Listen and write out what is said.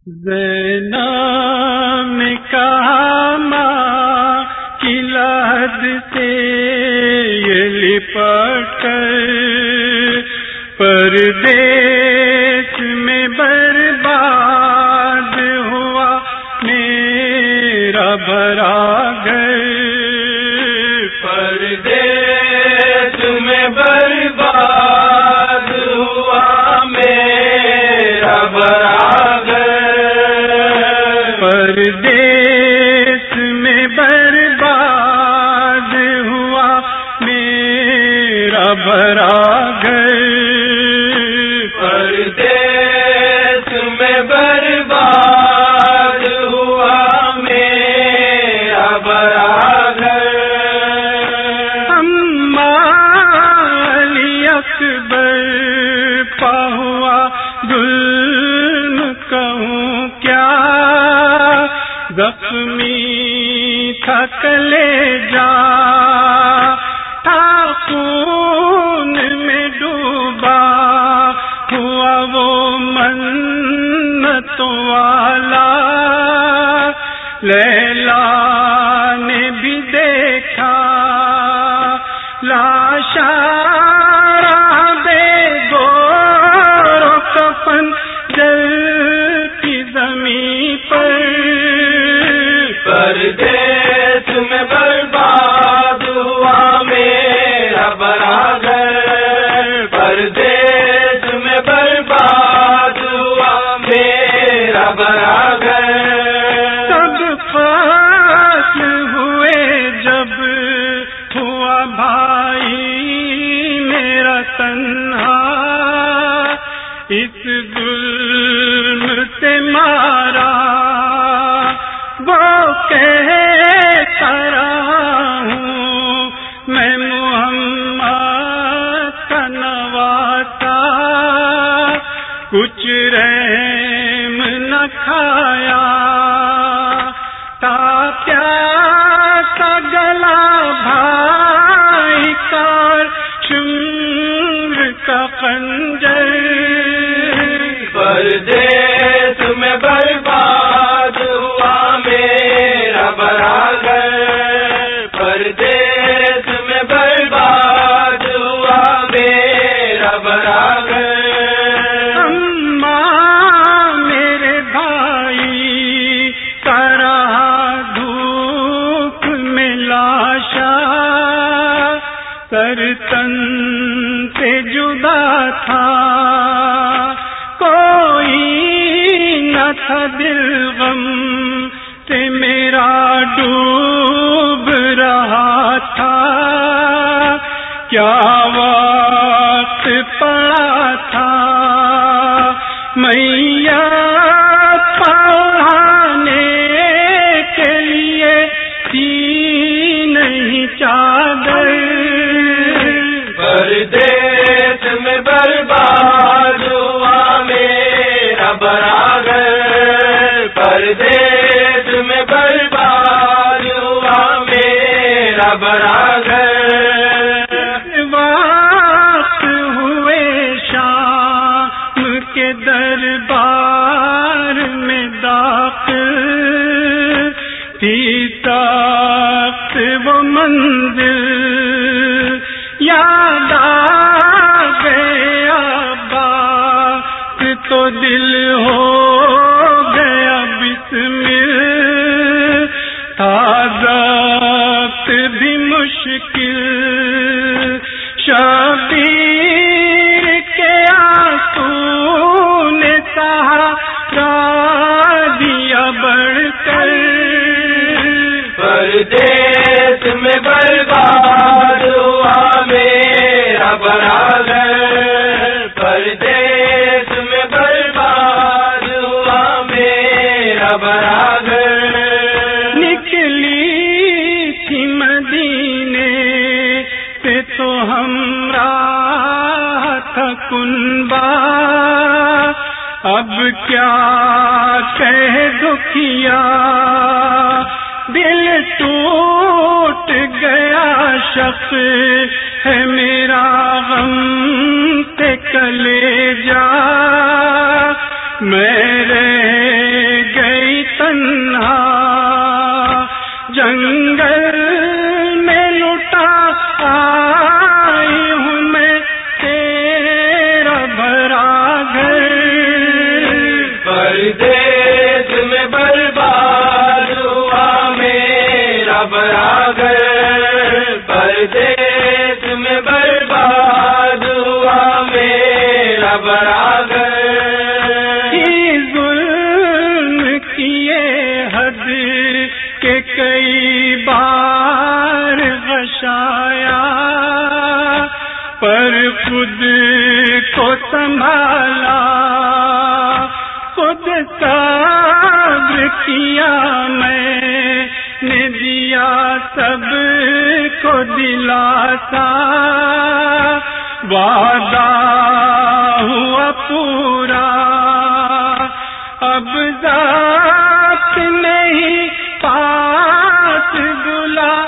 زینب نے کہا ماں کی لحد سے یہ لپٹ کر پردیس میں برباد ہوا میرا بھرا گھر، پردیس میں برباد ہوا میرا بھرا گھر، پردیس میں برباد ہوا میرا بھرا گھر، پردیس میں برباد ہوا میرا بھرا گھر۔ علی اکبر پہ ہوا ظلم کہوں کیا، زخمی تھا کلیجا تھا خون میں ڈوبا ہوا وہ منتوں والا، لیلا نے بھی دیکھا لاشا بے گور و کفن جلتی زمین پر، پردیس میں برباد ہوا میرا بھرا گھر، پردیس میں برباد ہوا میرا بھرا گھر۔ سب فصل ہوئے جب ہوا بھائی میرا تنہا، اس ظلم سے مارا وہ کہتا رہا ہوں میں محمد کا نواسا، کچھ رحم نہ کھایا تا پیاسا گلا بھائی کا شمر کا خنجر، پردیس میں برباد ہوا میرا بھرا گھر، پردیس میں برباد ہوا میرا بھرا گھر۔ اماں میرے بھائی کا رہا دھوپ میں لاشا، سر تن سے جدا تھا کوئی نہ تھا، دل غم سے میرا ڈوب رہا تھا، کیا وقت پڑا تھا میت پڑھانے کے لیے تھی نہیں چادر، پردیس میں برباد ہوا میرا بھرا گھر، پردیس میں برباد ہوا میرا بھرا گھر۔ وقت ہوئے شام کے دربار میں داخل تھی، سخت وہ منزل یاد آ گیا بات تو دل ہو گیا بسمل، تھا ضبط بھی مشکل شبیر کے آنسو نے سہارا دیا بڑھ کر، پردیس میں برباد ہوا میرا بھرا گھر، پردیس میں برباد ہوا میرا بھرا گھر۔ نکلی تھی مدینے سے تو ہمراہ تھا کنبا، اب کیا کہہ دکھیا دل ٹوٹ گیا، شخص ہے میرا غم سے کلیجا، میں رہ خود کو سنبھالا، خود صبر کیا، میں نے دیا سب کو دلاسا، وعدہ ہوا پورا، اب ذات نہیں پاس بلا